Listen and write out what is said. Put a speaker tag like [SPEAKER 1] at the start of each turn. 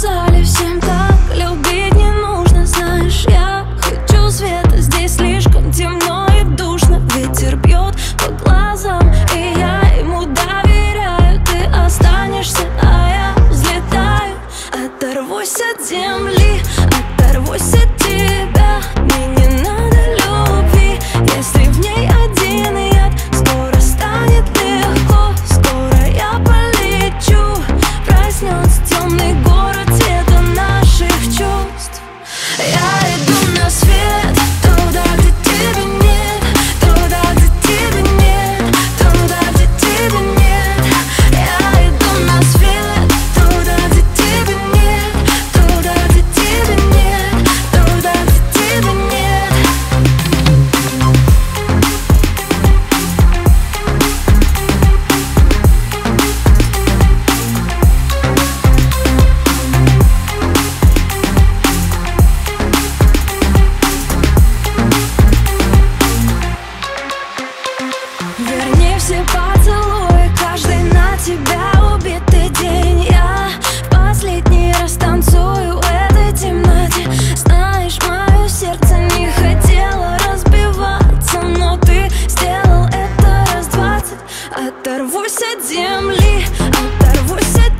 [SPEAKER 1] сказали всем так, любить не нужно, знаешь. Я хочу света, здесь слишком темно и душно. Ветер бьет по глазам, и я ему доверяю. Ты останешься, а я взлетаю. Оторвусь от земли, оторвусь от тебя. Мне не надо любви, если в ней один яд. Скоро станет легко, скоро я полечу. Проснется темный город цвета наших чувств. Я иду на свет, туда, где тебя нет, туда, где тебя нет, туда, где тебя нет. Я иду на свет, туда, где тебя нет, туда, где тебя нет, туда, где тебя нет. Верни все поцелуи, каждый на тебя убитый день. Я в последний раз танцую в этой темноте. Знаешь, мое сердце не хотело разбиваться, но ты сделал это раз 20. Оторвусь от земли, оторвусь от